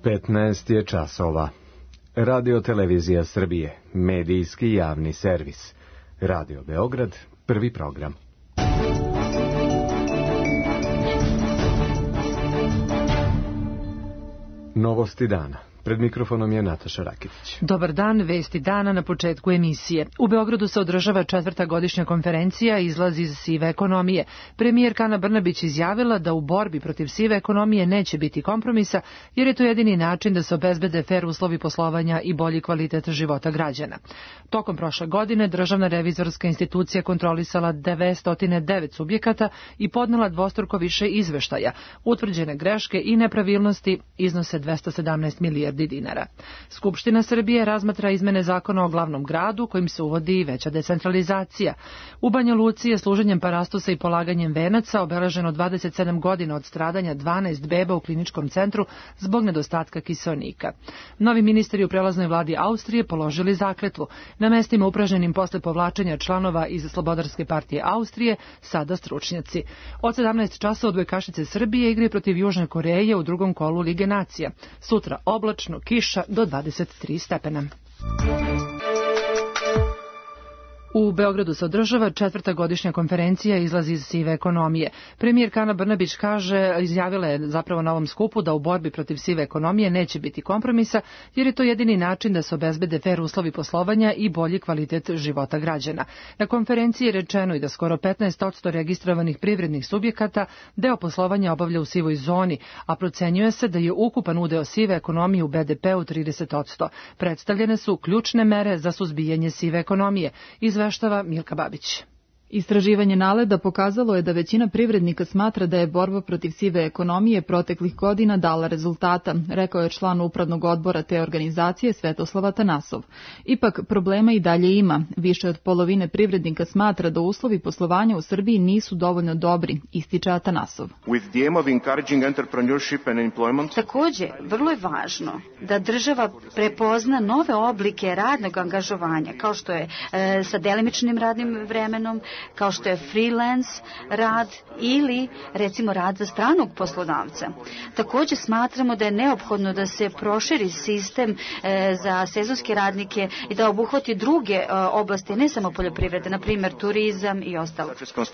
15 je časova. Radio Televizija Srbije, medijski javni servis. Radio Beograd, prvi program. Novosti dana. Pred mikrofonom je Nataša Rakitić. Dobar dan, vesti dana na početku emisije. U Beogradu se održava 4. godišnja konferencija Izlaz iz sive ekonomije. Premijerka Ana Brnabić izjavila da u borbi protiv sive ekonomije neće biti kompromisa, jer je to jedini način da se obezbede fer uslovi poslovanja i bolji kvalitet života građana. Tokom prošle godine Državna revizorska institucija kontrolisala 909 subjekata i podnela dvostruko više izveštaja. Utvrđene greške i nepravilnosti iznose 217 milijardi dinara. Skupština Srbije razmatra izmene zakona o glavnom gradu, kojim se uvodi i veća decentralizacija. U Banja Luci je služenjem parastusa i polaganjem venaca obeleženo 27 godina od stradanja 12 beba u kliničkom centru zbog nedostatka kiseonika. Novi ministri u prelaznoj vladi Austrije položili zakletvu. Na mestima upražnjenim posle povlačenja članova iz Slobodarske partije Austrije sada stručnjaci. Od 17 časa odbojkašice Srbije igraju protiv Južne Koreje u drugom kolu Lige nacija. Sutra oblačno, kiša do 23 stepena. U Beogradu se održava 4. godišnja konferencija Izlaz iz sive ekonomije. Premijerka Ana Brnabić izjavila je zapravo na ovom skupu da u borbi protiv sive ekonomije neće biti kompromisa, jer je to jedini način da se obezbede fer uslovi poslovanja i bolji kvalitet života građana. Na konferenciji je rečeno i da skoro 15% registrovanih privrednih subjekata deo poslovanja obavlja u sivoj zoni, a procenjuje se da je ukupan udeo sive ekonomije u BDP-u 30%. Predstavljene su ključne mere za suzbijanje sive ekonomije. Izveštava Milka Babić. Istraživanje NALED-a pokazalo je da većina privrednika smatra da je borba protiv sive ekonomije proteklih godina dala rezultata, rekao je član upravnog odbora te organizacije Svetoslav Atanasov. Ipak problema i dalje ima. Više od polovine privrednika smatra da uslovi poslovanja u Srbiji nisu dovoljno dobri, ističe Atanasov. Takođe, vrlo je važno da država prepozna nove oblike radnog angažovanja, kao što je sa delimičnim radnim vremenom, kao što je freelance rad ili recimo rad za stranog poslodavca. Također smatramo da je neophodno da se proširi sistem za sezonske radnike i da obuhvati druge oblasti, ne samo poljoprivrede, na primjer turizam i ostalo.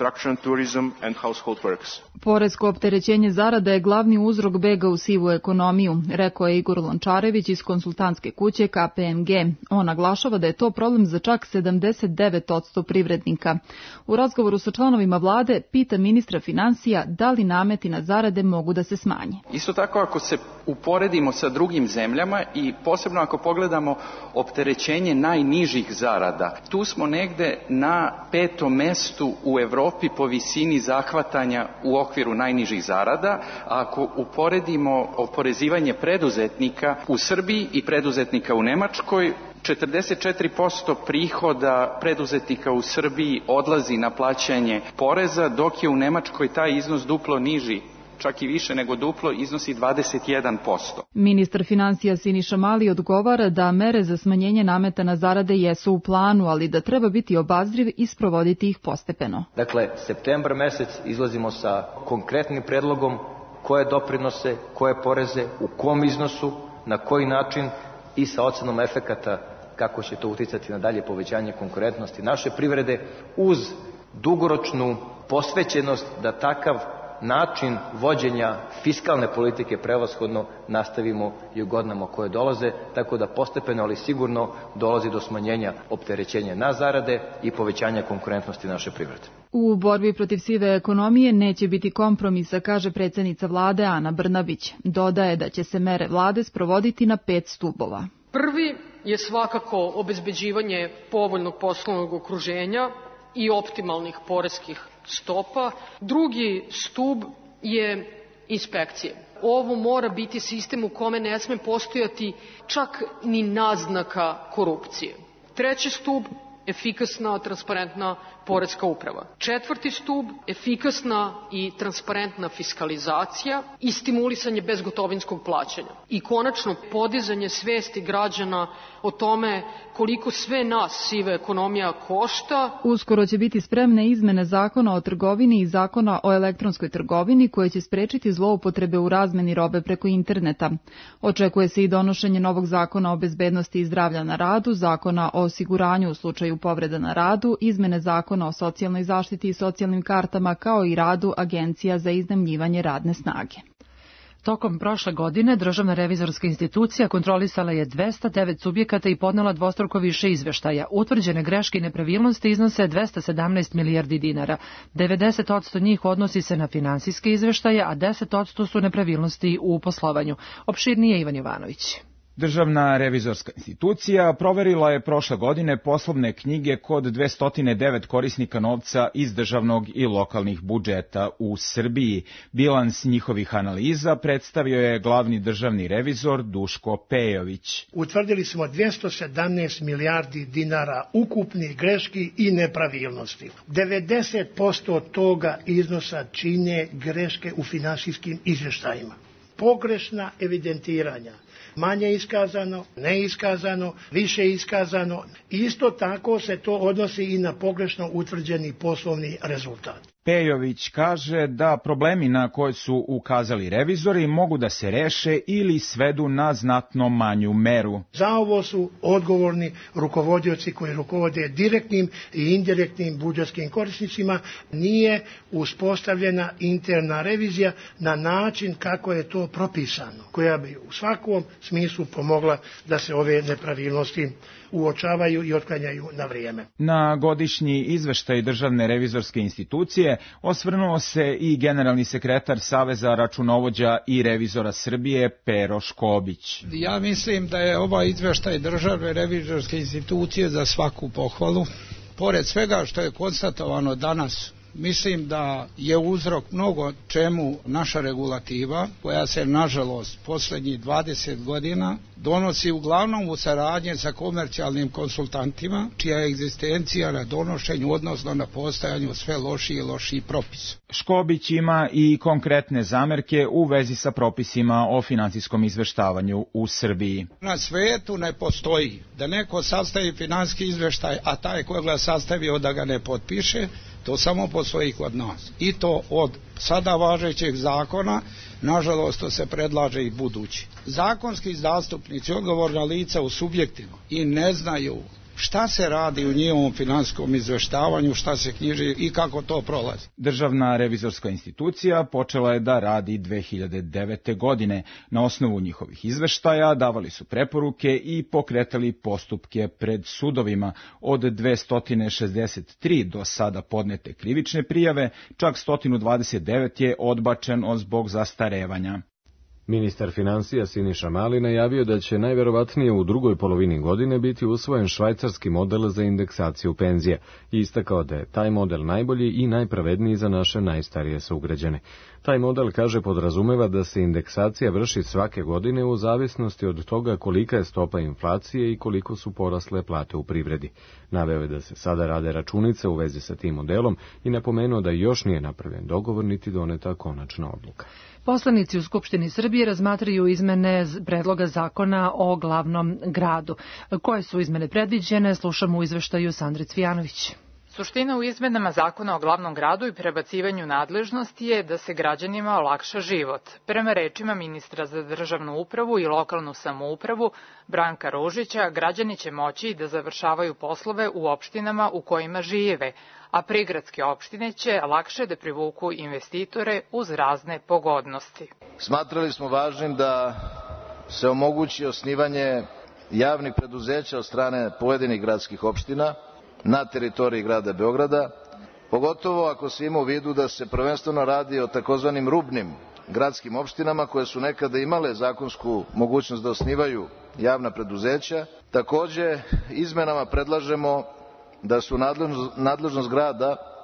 Poresko opterećenje zarada je glavni uzrok bega u sivu ekonomiju, rekao je Igor Lončarević iz konsultantske kuće KPMG. On naglašava da je to problem za čak 79% privrednika. U razgovoru sa članovima vlade pita ministra finansija da li nameti na zarade mogu da se smanje. Isto tako ako se uporedimo sa drugim zemljama i posebno ako pogledamo opterećenje najnižih zarada, tu smo negde na 5. mestu u Evropi po visini zahvatanja u okviru najnižih zarada, a ako uporedimo oporezivanje preduzetnika u Srbiji i preduzetnika u Nemačkoj, 44% prihoda preduzetnika u Srbiji odlazi na plaćanje poreza, dok je u Nemačkoj taj iznos duplo niži, čak i više nego duplo, iznosi 21%. Ministar finansija Siniša Mali odgovara da mere za smanjenje nameta na zarade jesu u planu, ali da treba biti obazriv i sprovoditi ih postepeno. Dakle, septembar mesec izlazimo sa konkretnim predlogom koje doprinose, koje poreze, u kom iznosu, na koji način i sa ocenom efekata kako će to uticati na dalje povećanje konkurentnosti naše privrede uz dugoročnu posvećenost da takav način vođenja fiskalne politike prevashodno nastavimo i u godinama koje dolaze, tako da postepeno ali sigurno dolazi do smanjenja opterećenja na zarade i povećanja konkurentnosti naše privrede. U borbi protiv sive ekonomije neće biti kompromisa, kaže predsjednica vlade Ana Brnabić. Dodaje da će se mere vlade sprovoditi na 5 stubova. Prvi je svakako obezbeđivanje povoljnog poslovnog okruženja i optimalnih poreskih stopa. Drugi stub je inspekcije. Ovo mora biti sistem u kome ne sme postojati čak ni naznaka korupcije. Treći stub, efikasna, transparentna poreska uprava. 4. stub, efikasna i transparentna fiskalizacija i stimulisanje bezgotovinskog plaćanja. I konačno, podizanje svesti građana o tome koliko sve nas siva ekonomija košta. Uskoro će biti spremne izmene Zakona o trgovini i Zakona o elektronskoj trgovini koje će sprečiti zloupotrebe u razmeni robe preko interneta. Očekuje se i donošenje novog Zakona o bezbednosti i zdravlja na radu, Zakona o osiguranju u slučaju povreda na radu, izmene Zakona o socijalnoj zaštiti i socijalnim kartama, kao i radu agencija za iznajmljivanje radne snage. Tokom prošle godine Državna revizorska institucija kontrolisala je 209 subjekata i podnela dvostruko više izveštaja. Utvrđene greške i nepravilnosti iznose 217 milijardi dinara. 90% njih odnosi se na finansijske izveštaje, a 10% su nepravilnosti u poslovanju. Opširnije Ivan Jovanović. Državna revizorska institucija proverila je prošle godine poslovne knjige kod 209 korisnika novca iz državnog i lokalnih budžeta u Srbiji. Bilans njihovih analiza predstavio je glavni državni revizor Duško Pejović. Utvrdili smo 217 milijardi dinara ukupnih greški i nepravilnosti. 90% toga iznosa čine greške u finansijskim izveštajima. Pogrešna evidentiranja. Manje iskazano, neiskazano, više iskazano. Isto tako se to odnosi i na pogrešno utvrđeni poslovni rezultat. Pejović kaže da problemi na koje su ukazali revizori mogu da se reše ili svedu na znatno manju meru. Za ovo su odgovorni rukovodioci koji rukovode direktnim i indirektnim budžetskim korisnicima. Nije uspostavljena interna revizija na način kako je to propisano, koja bi u svakom smislu pomogla da se ove nepravilnosti uočavaju i otklanjaju na vrijeme. Na godišnji izveštaj Državne revizorske institucije osvrnuo se i generalni sekretar Saveza računovođa i revizora Srbije Pero Škobić. Ja mislim da je ovaj izveštaj Državne revizorske institucije za svaku pohvalu. Pored svega što je konstatovano danas, mislim da je uzrok mnogo čemu naša regulativa, koja se nažalost poslednjih 20 godina donosi uglavnom u saradnji sa komercijalnim konsultantima, čija je egzistencija na donošenju, odnosno na postajanju sve lošiji i lošiji propis. Škobić ima i konkretne zamerke u vezi sa propisima o finansijskom izveštavanju u Srbiji. Na svetu ne postoji da neko sastavi finansijski izveštaj, a taj ko ga sastavio da ga ne potpiše. To samo postoji kod nas. I to od sada važećeg zakona, nažalost to se predlaže i budući. Zakonski zastupnici, odgovorna lica u subjektima i ne znaju šta se radi u njihovom finansijskom izveštavanju, šta se knjiži i kako to prolazi. Državna revizorska institucija počela je da radi 2009. godine. Na osnovu njihovih izveštaja davali su preporuke i pokretali postupke pred sudovima. Od 263 do sada podnete krivične prijave, čak 129 je odbačeno zbog zastarevanja. Ministar finansija Siniša Mali najavio da će najverovatnije u drugoj polovini godine biti usvojen švajcarski model za indeksaciju penzija i istakao da je taj model najbolji i najpravedniji za naše najstarije sugrađane. Taj model, kaže, podrazumeva da se indeksacija vrši svake godine u zavisnosti od toga kolika je stopa inflacije i koliko su porasle plate u privredi. Naveo je da se sada rade računice u vezi sa tim modelom i napomenuo da još nije napravljen dogovor niti doneta konačna odluka. Poslanici u Skupštini Srbije razmatraju izmene predloga zakona o glavnom gradu. Koje su izmene predviđene, slušamo u izveštaju Sandre Cvijanović. Suština u izmenama zakona o glavnom gradu i prebacivanju nadležnosti je da se građanima olakša život. Prema rečima ministra za državnu upravu i lokalnu samoupravu Branka Ružića, građani će moći da završavaju poslove u opštinama u kojima žive, a prigradske opštine će lakše da privuku investitore uz razne pogodnosti. Smatrali smo važnim da se omogući osnivanje javnih preduzeća od strane pojedinih gradskih opština na teritoriji grada Beograda, pogotovo ako se ima u vidu da se prvenstveno radi o takozvanim rubnim gradskim opštinama koje su nekada imale zakonsku mogućnost da osnivaju javna preduzeća. Takođe, izmenama predlažemo da su nadležnost grada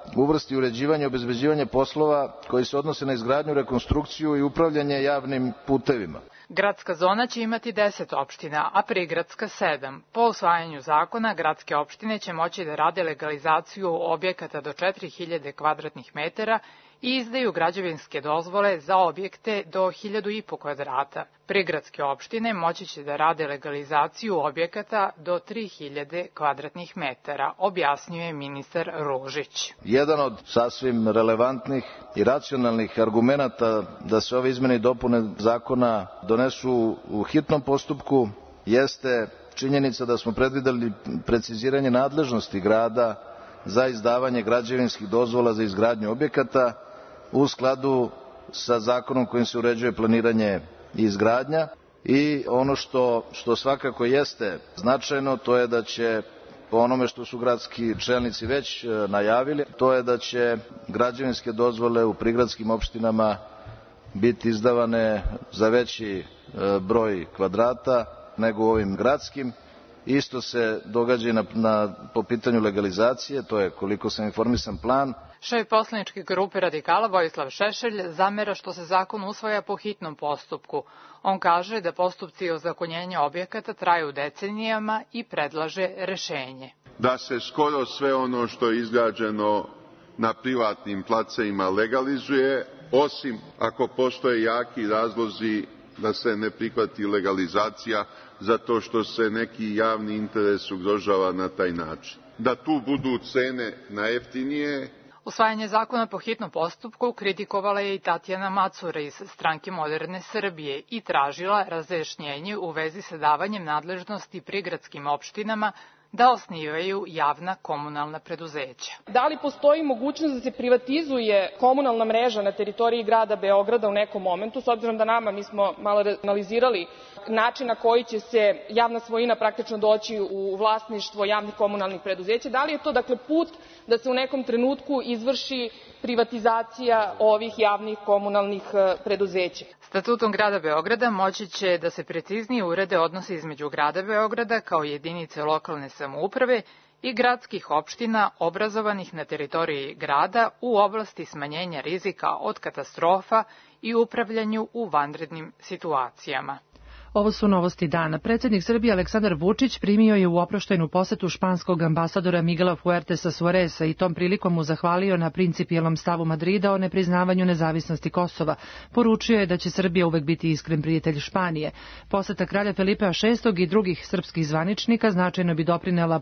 uvrsti uređivanje i obezbeđivanje poslova koji se odnose na izgradnju, rekonstrukciju i upravljanje javnim putevima. Gradska zona će imati 10 opština, a prigradska 7. Po usvajanju zakona, gradske opštine će moći da rade legalizaciju objekata do 4000 kvadratnih metara i izdaju građevinske dozvole za objekte do 1500 kvadrata. Prigradske opštine moći će da rade legalizaciju objekata do 3000 kvadratnih metara, objasnjuje ministar Ružić. Jedan od sasvim relevantnih i racionalnih argumenata da se ove izmene i dopune zakona donesu u hitnom postupku jeste činjenica da smo predvideli preciziranje nadležnosti grada za izdavanje građevinskih dozvola za izgradnju objekata u skladu sa zakonom kojim se uređuje planiranje i izgradnja. I ono što svakako jeste značajno, to je da će, po onome što su gradski čelnici već najavili, to je da će građevinske dozvole u prigradskim opštinama biti izdavane za veći broj kvadrata nego u ovim gradskim. Isto se događa i po pitanju legalizacije, to je, koliko sam informisan, plan. Šef poslaničke grupe Radikala Vojislav Šešelj zamera što se zakon usvaja po hitnom postupku. On kaže da postupci ozakonjenja objekata traju decenijama i predlaže rešenje. Da se skoro sve ono što je izgrađeno na privatnim placevima legalizuje, osim ako postoje jaki razlozi da se ne prihvati legalizacija zato što se neki javni interes ugrožava na taj način. Da tu budu cene najjeftinije. Usvajanje zakona po hitnom postupku kritikovala je i Tatjana Macura iz Stranke Moderne Srbije i tražila razjašnjenje u vezi sa davanjem nadležnosti prigradskim opštinama da osnivaju javna komunalna preduzeća. Da li postoji mogućnost da se privatizuje komunalna mreža na teritoriji grada Beograda u nekom momentu, s obzirom da mi smo malo analizirali način na koji će se javna svojina praktično doći u vlasništvo javnih komunalnih preduzeća, da li je to put da se u nekom trenutku izvrši privatizacija ovih javnih komunalnih preduzeća? Statutom grada Beograda moći će da se preciznije urede odnosi između grada Beograda kao jedinice lokalne samouprave i gradskih opština obrazovanih na teritoriji grada u oblasti smanjenja rizika od katastrofa i upravljanju u vanrednim situacijama. Ovo su novosti dana. Predsjednik Srbije Aleksandar Vučić primio je u oproštajnu posetu španskog ambasadora Miguela Fuertesa Suareza i tom prilikom mu zahvalio na principijelnom stavu Madrida o nepriznavanju nezavisnosti Kosova. Poručio je da će Srbija uvek biti iskren prijatelj Španije. Poseta kralja Felipa VI i drugih srpskih zvaničnika značajno bi doprinela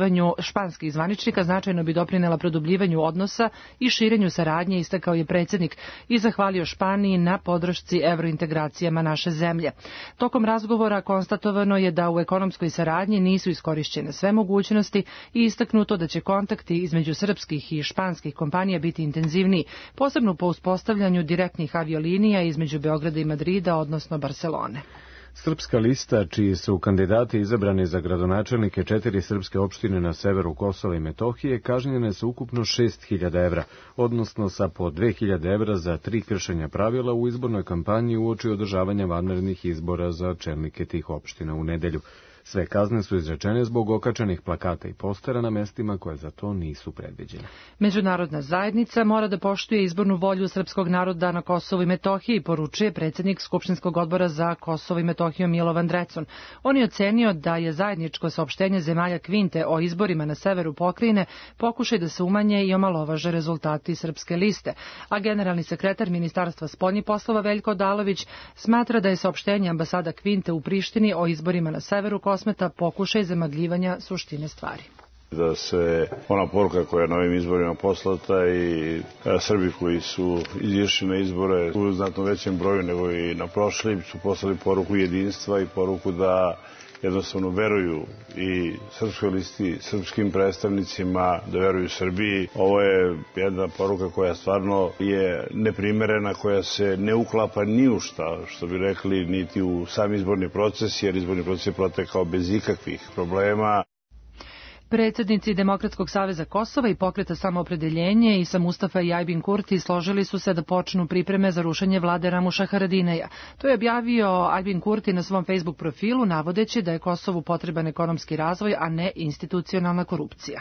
produbljivanju odnosa i širenju saradnje, istakao je predsjednik i zahvalio Španiji na podršci evrointegracijama naše zemlje. Tokom razgovora konstatovano je da u ekonomskoj saradnji nisu iskorišćene sve mogućnosti i istaknuto da će kontakti između srpskih i španskih kompanija biti intenzivniji, posebno po uspostavljanju direktnih aviolinija između Beograda i Madrida, odnosno Barcelone. Srpska lista, čiji su kandidati izabrani za gradonačelnike 4 srpske opštine na severu Kosova i Metohije, kažnjene su ukupno 6.000 evra, odnosno sa po 2.000 evra za 3 kršenja pravila u izbornoj kampanji uoči održavanja vanrednih izbora za čelnike tih opština u nedelju. Sve kazne su izrečene zbog okačenih plakata i postera na mestima koje za to nisu predviđene. Međunarodna zajednica mora da poštuje izbornu volju srpskog naroda na Kosovu i Metohiji, poručuje predsjednik Skupštinskog odbora za Kosovo i Metohiju Milovan Drecun. On je ocenio da je zajedničko saopštenje zemalja Kvinte o izborima na severu pokrajine pokušaj da se umanje i omalovaže rezultati srpske liste, a generalni sekretar Ministarstva spoljnih poslova Veljko Odalović smatra da je saopštenje ambasada Kvinte u Prištini o izborima na severu Kosmeta pokušaj zamagljivanja suštine stvari. Da se ona poruka koja je na ovim izborima poslata i Srbi koji su izišli na izbore u znatno većem broju nego i na prošlim su poslali poruku jedinstva i poruku da jednostavno veruju i srpskoj listi, srpskim predstavnicima, da veruju Srbiji. Ovo je jedna poruka koja stvarno je neprimerena, koja se ne uklapa ni u šta, što bi rekli, niti u sam izborni proces, jer izborni proces je protekao bez ikakvih problema. Predsjednici Demokratskog saveza Kosova i Pokreta samoopredeljenje Isa Mustafa i Aljbin Kurti složili su se da počnu pripreme za rušenje vlade Ramuša Haradinaja. To je objavio Aljbin Kurti na svom Facebook profilu, navodeći da je Kosovu potreban ekonomski razvoj, a ne institucionalna korupcija.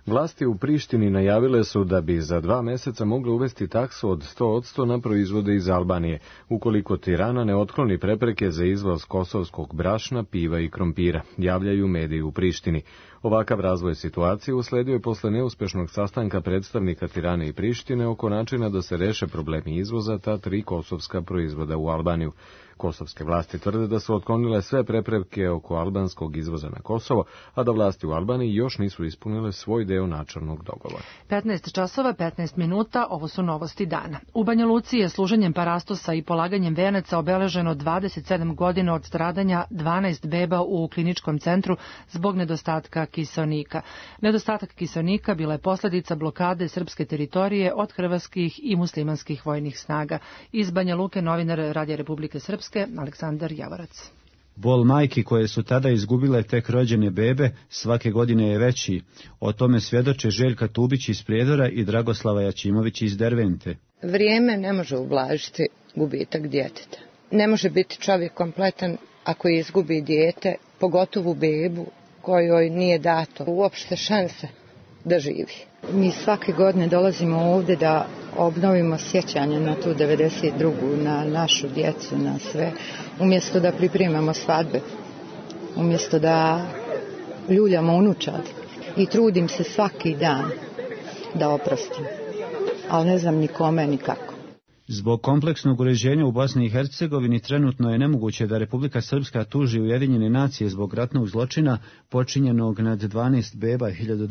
Vlasti u Prištini najavile su da bi za 2 meseca mogle uvesti taksu od 100% na proizvode iz Albanije, ukoliko Tirana ne otkloni prepreke za izvoz kosovskog brašna, piva i krompira, javljaju mediji u Prištini. Ovakav razvoj situacije usledio je posle neuspešnog sastanka predstavnika Tirane i Prištine oko načina da se reše problemi izvoza ta 3 kosovska proizvoda u Albaniju. Kosovske vlasti tvrde da su otklonile sve prepreke oko albanskog izvoza na Kosovo, a da vlasti u Albaniji još nisu ispunile svoj deo načelnog dogovora. 15 časova, 15 minuta, ovo su novosti dana. U Banja Luci je služenjem parastosa i polaganjem venaca obeleženo 27 godina od stradanja 12 beba u kliničkom centru zbog nedostatka kiseonika. Nedostatak kiseonika bila je posledica blokade srpske teritorije od hrvatskih i muslimanskih vojnih snaga. Iz Banja Luke novinar Radija Republike Srpske Aleksandar Javorac. Bol majki koje su tada izgubile tek rođene bebe svake godine je veći. O tome svjedoče Željka Tubić iz Prijedora i Dragoslava Jačimović iz Dervente. Vrijeme ne može ublažiti gubitak djeteta. Ne može biti čovjek kompletan ako izgubi dijete, pogotovo bebu kojoj nije dato uopšte šanse da živi. Mi svake godine dolazimo ovdje da obnovimo sjećanje na tu 92. na našu djecu, na sve, umjesto da pripremamo svadbe, umjesto da ljuljamo unučad. I trudim se svaki dan da oprostim, ali ne znam ni kome ni kako. Zbog kompleksnog uređenja u Bosni i Hercegovini trenutno je nemoguće da Republika Srpska tuži Ujedinjene nacije zbog ratnog zločina počinjenog nad 12 beba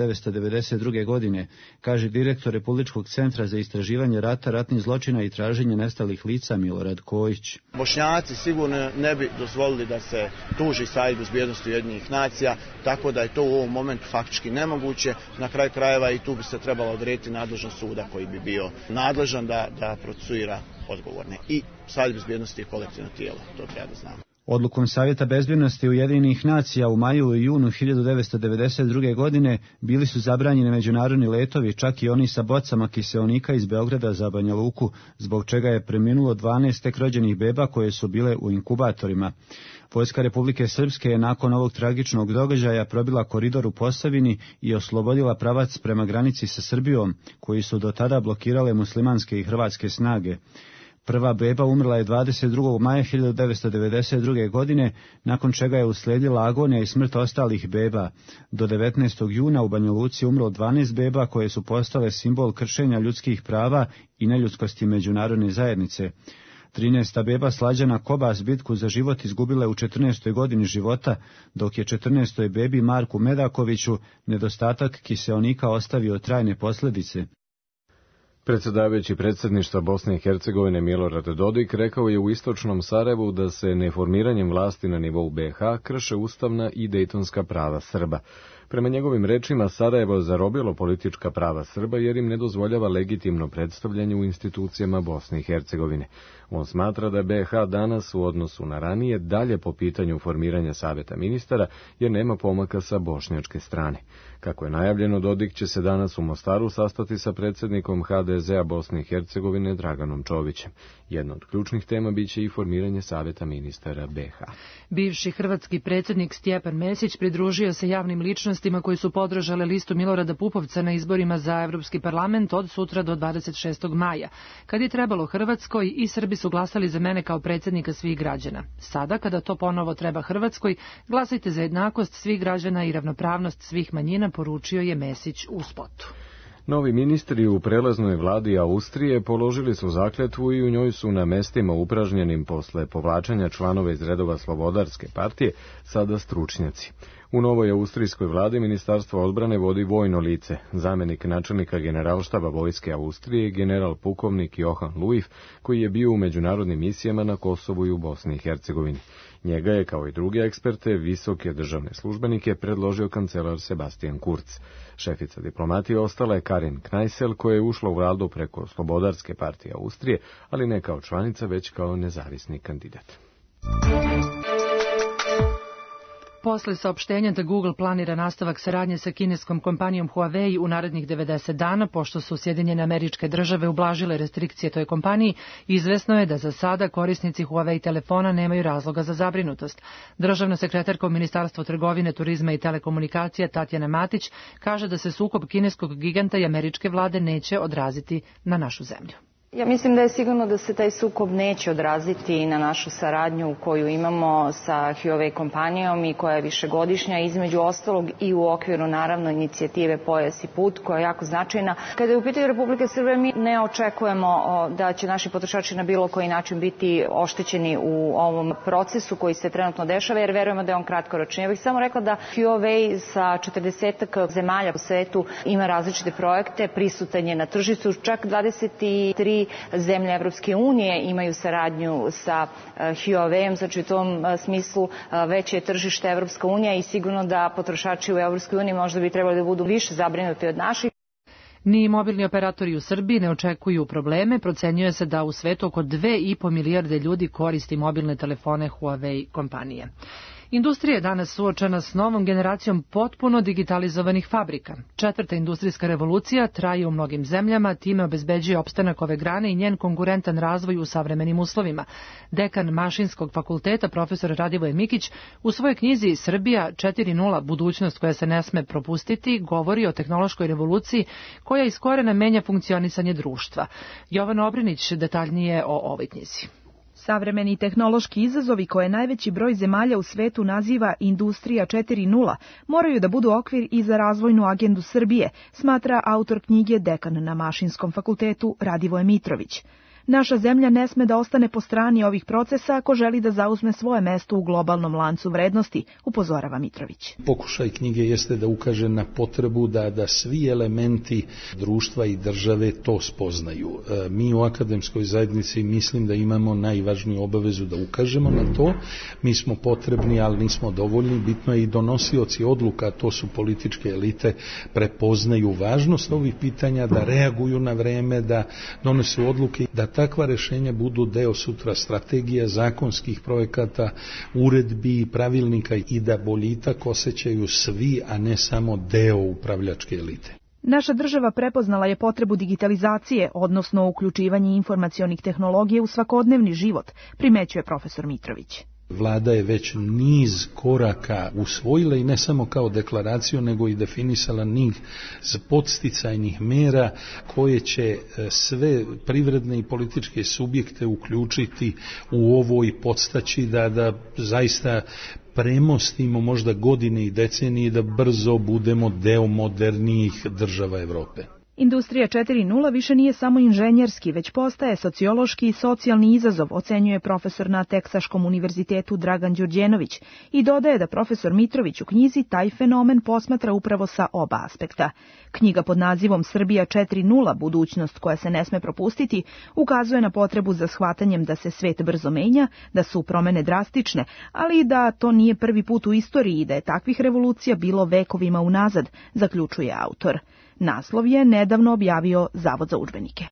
1992. godine, kaže direktor Republičkog centra za istraživanje rata, ratnih zločina i traženje nestalih lica Milorad Kojić. Bošnjaci sigurno ne bi dozvolili da se tuži Savet bezbjednosti Ujedinjenih nacija, tako da je to u ovom momentu faktički nemoguće. Na kraju krajeva i tu bi se trebalo odrediti nadležnost suda koji bi bio nadležan da procesuira odgovorne. I Savjet bezbjednosti je kolektivno tijelo, to treba da znamo. Odlukom Savjeta bezbjednosti Ujedinjenih nacija u maju i junu 1992. godine bili su zabranjeni međunarodni letovi, čak i oni sa bocama kiseonika iz Beograda za Banja Luku, zbog čega je preminulo 12 tek rođenih beba koje su bile u inkubatorima. Vojska Republike Srpske je nakon ovog tragičnog događaja probila koridor u Posavini i oslobodila pravac prema granici sa Srbijom, koji su do tada blokirale muslimanske i hrvatske snage. Prva beba umrla je 22. maja 1992. godine, nakon čega je uslijedila agonija i smrt ostalih beba. Do 19. juna u Banja Luci umrlo 12 beba koje su postale simbol kršenja ljudskih prava i neljudskosti međunarodne zajednice. 13. beba Slađana Kobas bitku za život izgubila u 14. godini života, dok je 14. bebi Marku Medakoviću nedostatak kiseonika ostavio trajne posljedice. Predsjedavajući predsjedništva Bosne i Hercegovine Milorad Dodik rekao je u istočnom Sarajevu da se neformiranjem vlasti na nivou BiH krše ustavna i dejtonska prava Srba. Prema njegovim rečima, Sarajevo je zarobilo politička prava Srba jer im ne dozvoljava legitimno predstavljanje u institucijama Bosne i Hercegovine. On smatra da BiH danas u odnosu na ranije dalje po pitanju formiranja savjeta ministara jer nema pomaka sa bošnjačke strane. Kako je najavljeno, Dodik će se danas u Mostaru sastati sa predsjednikom HDZ-a Bosne i Hercegovine Draganom Čovićem. Jedna od ključnih tema biće i formiranje savjeta ministara BiH. Bivši hrvatski predsjednik Stjepan Mesić pridružio se javnim ličnostima koji su podržale listu Milorada Pupovca na izborima za Evropski parlament od sutra do 26. maja. Kad je trebalo Hrvatskoj, i Srbi su glasali za mene kao predsjednika svih građana. Sada, kada to ponovo treba Hrvatskoj, glasajte za jednakost svih građana i ravnopravnost svih manjina, poručio je Mesić u spotu. Novi ministri u prelaznoj vladi Austrije položili su zakletvu i u njoj su na mestima upražnjenim posle povlačenja članova iz redova Slobodarske partije sada stručnjaci. U novoj austrijskoj vladi Ministarstvo odbrane vodi vojno lice. Zamenik načelnika generalštaba vojske Austrije, general pukovnik Johan Luif, koji je bio u međunarodnim misijama na Kosovu i u Bosni i Hercegovini. Njega je, kao i druge eksperte, visoke državne službenike, predložio kancelar Sebastian Kurz. Šefica diplomatije ostala je Karin Kneissel, koja je ušla u vladu preko Slobodarske partije Austrije, ali ne kao članica, već kao nezavisni kandidat. Posle saopštenja da Google planira nastavak saradnje sa kineskom kompanijom Huawei u narednih 90 dana, pošto su Sjedinjene Američke Države ublažile restrikcije toj kompaniji, izvesno je da za sada korisnici Huawei telefona nemaju razloga za zabrinutost. Državna sekretarka u Ministarstvu trgovine, turizma i telekomunikacija Tatjana Matić kaže da se sukob kineskog giganta i američke vlade neće odraziti na našu zemlju. Ja mislim da je sigurno da se taj sukob neće odraziti na našu saradnju koju imamo sa Huawei kompanijom i koja je višegodišnja, između ostalog i u okviru naravno inicijative Pojas i put, koja je jako značajna. Kada je u pitanju Republike Srbije, mi ne očekujemo da će naši potrošači na bilo koji način biti oštećeni u ovom procesu koji se trenutno dešava, jer verujemo da je on kratkoročni. Ja bih samo rekla da Huawei sa 40 zemalja u svetu ima različite projekte, prisutan je na tržištu, čak 23 zemlje Evropske unije imaju saradnju sa Huawei-em, znači u tom smislu veće je tržište Evropska unija i sigurno da potrošači u Evropskoj uniji možda bi trebali da budu više zabrinuti od naših. Ni mobilni operatori u Srbiji ne očekuju probleme. Procenjuje se da u svetu oko 2,5 milijarde ljudi koristi mobilne telefone Huawei kompanije. Industrija je danas suočena s novom generacijom potpuno digitalizovanih fabrika. Četvrta industrijska revolucija traje u mnogim zemljama, time obezbeđuje opstanak ove grane i njen konkurentan razvoj u savremenim uslovima. Dekan Mašinskog fakulteta, profesor Radivoje Mikić, u svojoj knjizi Srbija 4.0, budućnost koja se ne sme propustiti, govori o tehnološkoj revoluciji koja iz korena menja funkcionisanje društva. Jovana Obrinić detaljnije o ovoj knjizi. Savremeni tehnološki izazovi koje najveći broj zemalja u svetu naziva Industrija 4.0 moraju da budu okvir i za razvojnu agendu Srbije, smatra autor knjige, dekan na Mašinskom fakultetu Radivoje Mitrović. Naša zemlja ne sme da ostane po strani ovih procesa ako želi da zauzme svoje mesto u globalnom lancu vrednosti, upozorava Mitrović. Pokušaj knjige jeste da ukaže na potrebu da svi elementi društva i države to spoznaju. Mi u akademskoj zajednici mislim da imamo najvažniju obavezu da ukažemo na to. Mi smo potrebni, ali nismo dovoljni. Bitno je i donosioci odluka, to su političke elite, prepoznaju važnost ovih pitanja, da reaguju na vreme, da donesu odluke, da takva rešenja budu deo sutra strategija, zakonskih projekata, uredbi, pravilnika i da boljitak osjećaju svi, a ne samo deo upravljačke elite. Naša država prepoznala je potrebu digitalizacije, odnosno uključivanje informacionih tehnologija u svakodnevni život, primećuje profesor Mitrović. Vlada je već niz koraka usvojila i ne samo kao deklaraciju, nego i definisala niz podsticajnih mera koje će sve privredne i političke subjekte uključiti u ovo i podstaći da zaista premostimo možda godine i decenije da brzo budemo deo modernijih država Evrope. Industrija 4.0 više nije samo inženjerski, već postaje sociološki i socijalni izazov, ocenjuje profesor na Teksaškom univerzitetu Dragan Đurđenović i dodaje da profesor Mitrović u knjizi taj fenomen posmatra upravo sa oba aspekta. Knjiga pod nazivom Srbija 4.0, budućnost koja se ne sme propustiti, ukazuje na potrebu za shvatanjem da se svet brzo menja, da su promene drastične, ali i da to nije prvi put u istoriji i da je takvih revolucija bilo vekovima unazad, zaključuje autor. Naslov je nedavno objavio Zavod za udžbenike.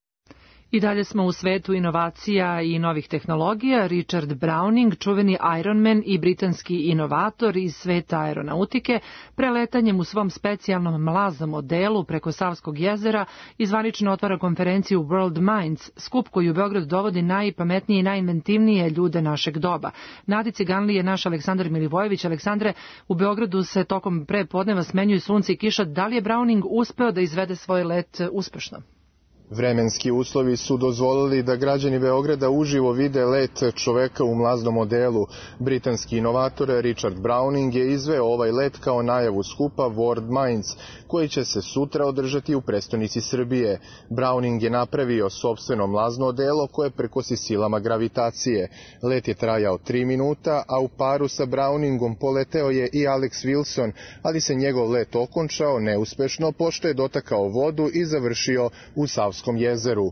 I dalje smo u svetu inovacija i novih tehnologija. Richard Browning, čuveni Ironman i britanski inovator iz sveta aeronautike, preletanjem u svom specijalnom mlaznom modelu preko Savskog jezera zvanično otvara konferenciju World Minds, skup koji u Beograd dovodi najpametnije i najinventivnije ljude našeg doba. Nadi Ciganli je naš Aleksandar Milivojević. Aleksandre, u Beogradu se tokom prepodneva smenjuju sunce i kiša. Da li je Browning uspeo da izvede svoj let uspešno? Vremenski uslovi su dozvolili da građani Beograda uživo vide let čoveka u mlaznom modelu. Britanski inovator Richard Browning je izveo ovaj let kao najavu skupa World Minds, koji će se sutra održati u prestonici Srbije. Browning je napravio sopstveno mlazno odelo koje prkosi silama gravitacije. Let je trajao 3 minuta, a u paru sa Browningom poleteo je i Alex Wilson, ali se njegov let okončao neuspešno pošto je dotakao vodu i završio u Savskom jezeru.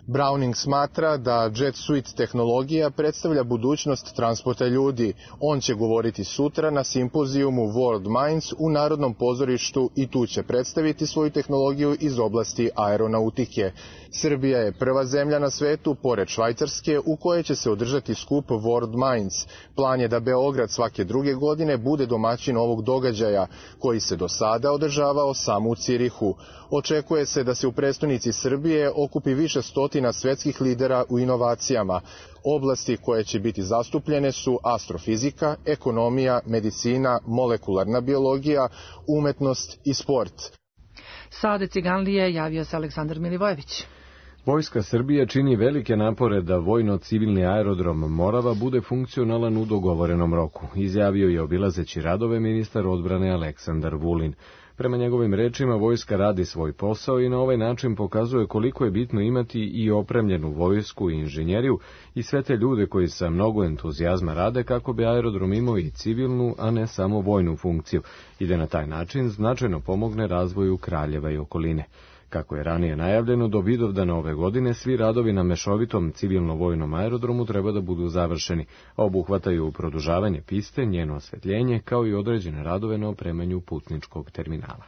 Browning smatra da Jet Suite tehnologija predstavlja budućnost transporta ljudi. On će govoriti sutra na simpozijumu World Minds u Narodnom pozorištu i tu će predstaviti svoju tehnologiju iz oblasti aeronautike. Srbija je prva zemlja na svetu, pored Švajcarske, u kojoj će se održati skup World Minds. Plan je da Beograd svake druge godine bude domaćin ovog događaja, koji se do sada održavao samo u Cirihu. Očekuje se da se u prestonici Srbije okupi više stotina svetskih lidera u inovacijama. Oblasti koje će biti zastupljene su astrofizika, ekonomija, medicina, molekularna biologija, umetnost i sport. Sa Deciganlije javio se Aleksandar Milivojević. Vojska Srbije čini velike napore da vojno-civilni aerodrom Morava bude funkcionalan u dogovorenom roku, izjavio je obilazeći radove ministar odbrane Aleksandar Vulin. Prema njegovim rečima, vojska radi svoj posao i na ovaj način pokazuje koliko je bitno imati i opremljenu vojsku i inženjeriju i sve te ljude koji sa mnogo entuzijazma rade kako bi aerodrom imao i civilnu, a ne samo vojnu funkciju, i da na taj način značajno pomogne razvoju Kraljeva i okoline. Kako je ranije najavljeno, do Vidovdana ove godine svi radovi na mešovitom civilno-vojnom aerodromu treba da budu završeni, a obuhvataju produžavanje piste, njeno osvetljenje, kao i određene radove na opremanju putničkog terminala.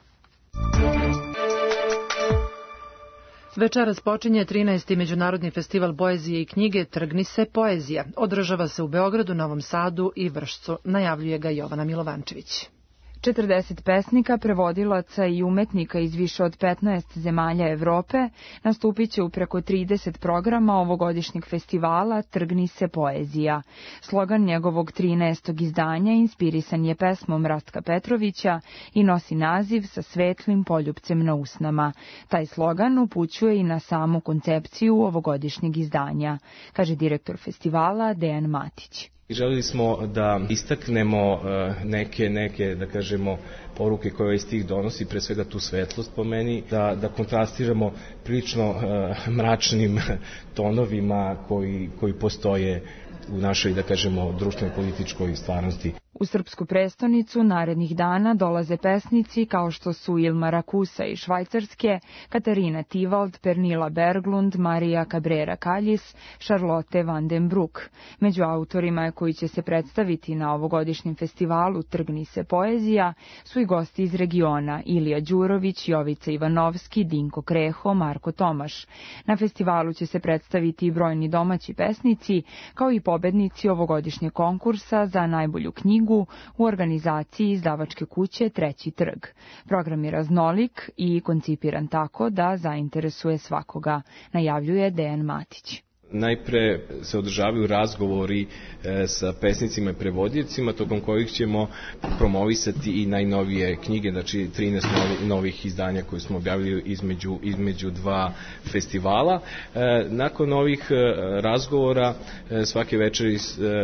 Večeras počinje 13. Međunarodni festival poezije i knjige Trgni se poezija. Održava se u Beogradu, Novom Sadu i Vršcu. Najavljuje ga Jovana Milovančević. 40 pesnika, prevodilaca i umetnika iz više od 15 zemalja Evrope nastupit će u preko 30 programa ovogodišnjeg festivala Trgni se poezija. Slogan njegovog 13. izdanja inspirisan je pesmom Rastka Petrovića i nosi naziv Sa svetlim poljupcem na usnama. Taj slogan upućuje i na samu koncepciju ovogodišnjeg izdanja, kaže direktor festivala Dejan Matić. Želeli smo da istaknemo neke da kažemo, poruke koje ovaj stih donosi, pre svega tu svetlost po meni, da kontrastiramo prilično mračnim tonovima koji postoje u našoj, da kažemo, društvenoj političkoj stvarnosti. U srpsku prestonicu narednih dana dolaze pesnici kao što su Ilma Rakusa iz Švajcarske, Katarina Tivald, Pernila Berglund, Marija Cabrera Kaljis, Charlotte van den Broek. Među autorima koji će se predstaviti na ovogodišnjem festivalu Trgni se poezija su i gosti iz regiona Ilija Đurović, Jovica Ivanovski, Dinko Kreho, Marko Tomaš. Na festivalu će se predstaviti i brojni domaći pesnici, kao i pobednici ovogodišnjeg konkursa za najbolju knjigu u organizaciji izdavačke kuće Treći trg. Program je raznolik i koncipiran tako da zainteresuje svakoga, najavljuje Dejan Matić. Najpre se održavaju razgovori sa pesnicima i prevodicima, tokom kojih ćemo promovisati i najnovije knjige, znači 13 novih izdanja koje smo objavili između dva festivala. Nakon ovih razgovora svake večeri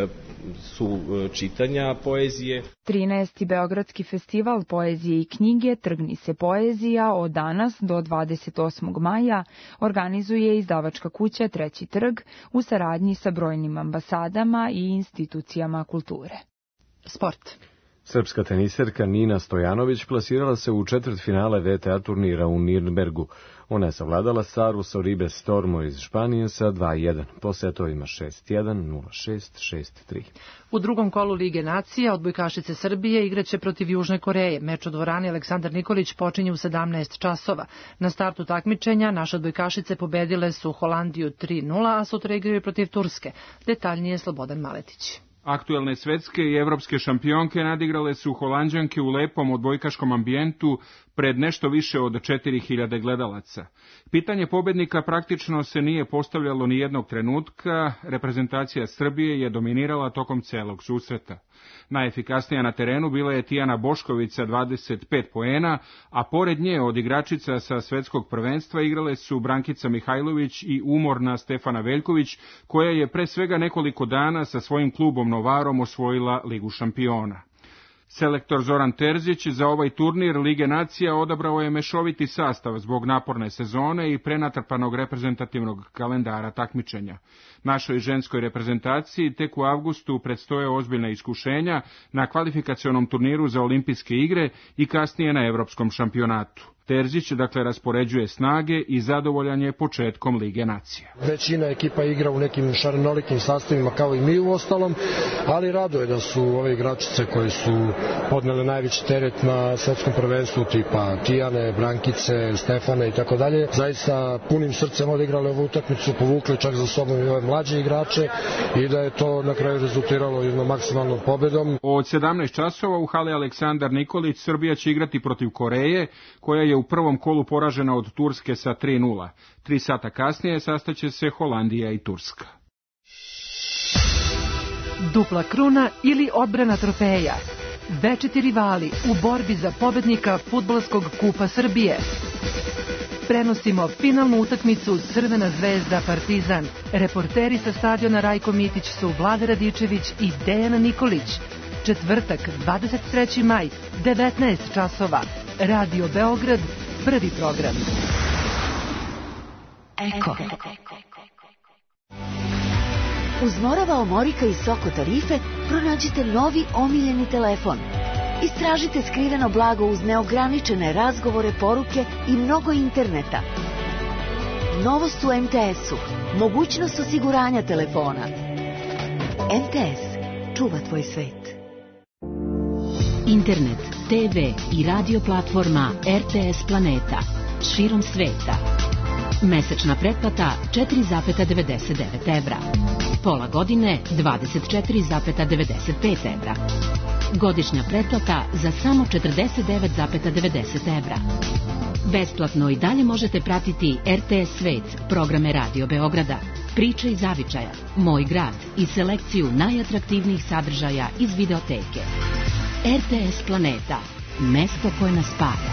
su čitanja poezije. 13. Beogradski festival poezije i knjige Trgni se poezija od danas do 28. maja organizuje izdavačka kuća Treći trg u saradnji sa brojnim ambasadama i institucijama kulture. Sport. Srpska teniserka Nina Stojanović plasirala se u četvrtfinale VTA turnira u Nirnbergu. Ona je savladala Saru Sorribes Stormo iz Španije sa 2-1, po setovima 6-1, 0-6, 6-3. U drugom kolu Lige nacija odbojkašice Srbije igraće protiv Južne Koreje. Meč u dvorani Aleksandar Nikolić počinje u 17 časova. Na startu takmičenja naše odbojkašice pobedile su Holandiju 3-0, a sutra igraju protiv Turske. Detaljnije Slobodan Maletić. Aktuelne svetske i evropske šampionke nadigrale su Holanđanke u lepom odbojkaškom ambijentu pred nešto više od 4000 gledalaca. Pitanje pobednika praktično se nije postavljalo ni jednog trenutka, reprezentacija Srbije je dominirala tokom celog susreta. Najefikasnija na terenu bila je Tijana Bošković sa 25 poena, a pored nje od igračica sa svetskog prvenstva igrale su Brankica Mihajlović i umorna Stefana Veljković, koja je pre svega nekoliko dana sa svojim klubom Novarom osvojila Ligu šampiona. Selektor Zoran Terzić za ovaj turnir Lige nacija odabrao je mešoviti sastav zbog naporne sezone i prenatrpanog reprezentativnog kalendara takmičenja. Našoj ženskoj reprezentaciji tek u avgustu predstoje ozbiljna iskušenja na kvalifikacionom turniru za olimpijske igre i kasnije na evropskom šampionatu. Terzić dakle raspoređuje snage i zadovoljan je početkom Lige nacija. Većina ekipa igra u nekim šarenolikim sastavima kao i mi u ostalom, ali raduje da su ove igračice koje su podnele najveći teret na svetskom prvenstvu tipa Tijane, Brankice, Stefane i tako dalje. Zaista punim srcem odigrale ovu utakmicu, povukli čak za sobom i ove mlađe igrače i da je to na kraju rezultiralo jednom maksimalnom pobedom. Od 17 časova u hali Aleksandar Nikolić Srbija će igrati protiv Koreje, koja je u prvom kolu poražena od Turske sa 3:0. 3 sata kasnije sastaće se Holandija i Turska. Dupla kruna ili odbrana trofeja. Večiti rivali u borbi za pobednika Fudbalskog kupa Srbije. Prenosimo finalnu utakmicu Crvena zvezda Partizan. Reporteri sa stadiona Rajko Mitić su Vlada Radičević i Dejana Nikolić. Četvrtak, 23. maj, 19 časova. Radio Beograd, prvi program. Eko. Uz Morava Omorika i Soko tarife pronađite novi omiljeni telefon. Istražite skriveno blago uz neograničene razgovore, poruke i mnogo interneta. Novost u MTS-u. Mogućnost osiguranja telefona. MTS. Čuva tvoj svet. Internet, TV i radio platforma RTS Planeta. Širom sveta. Mesečna pretplata 4,99 evra. Pola godine 24,95 evra. Godišnja pretplata za samo 49,90 evra. Besplatno i dalje možete pratiti RTS Svet, programe Radio Beograda, priče iz zavičaja, Moj grad i selekciju najatraktivnijih sadržaja iz videoteke. RTS Planeta, mesto koje nas spaja.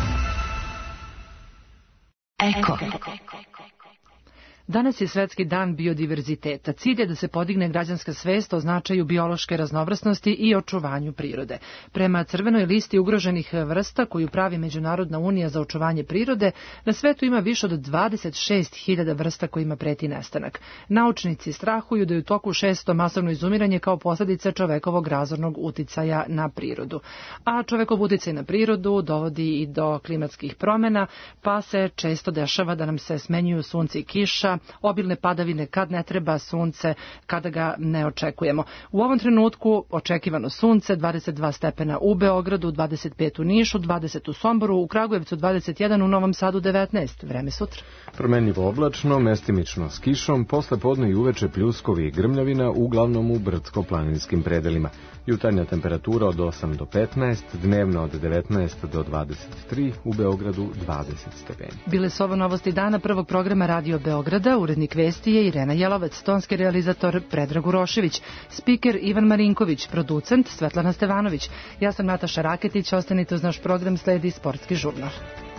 Eko. Danas je Svetski dan biodiverziteta. Cilj je da se podigne građanska svest o značaju biološke raznovrsnosti i očuvanju prirode. Prema crvenoj listi ugroženih vrsta koju pravi Međunarodna unija za očuvanje prirode, na svetu ima više od 26.000 vrsta kojima preti nestanak. Naučnici strahuju da je u toku 600 masovno izumiranje kao posljedica čovekovog razornog uticaja na prirodu. A čovekov uticaj na prirodu dovodi i do klimatskih promjena, pa se često dešava da nam se smenjuju sunce i kiša, obilne padavine kad ne treba, sunce kada ga ne očekujemo. U ovom trenutku očekivano sunce, 22 stepena u Beogradu, 25 u Nišu, 20 u Somboru, u Kragujevcu 21, u Novom Sadu 19. Vreme sutra. Promenljivo oblačno, mestimično s kišom, posle podne i uveče pljuskovi i grmljavina, uglavnom u brdsko-planinskim predelima. Jutarnja temperatura od 8 do 15, dnevno od 19 do 23, u Beogradu 20 stepeni. Bile su ovo novosti dana prvog programa Radio Beograda, urednik vesti je Irena Jelovec, tonski realizator Predrag Urošević, spiker Ivan Marinković, producent Svetlana Stevanović. Ja sam Nataša Raketić, ostanite uz naš program, sledi Sportski žurnal.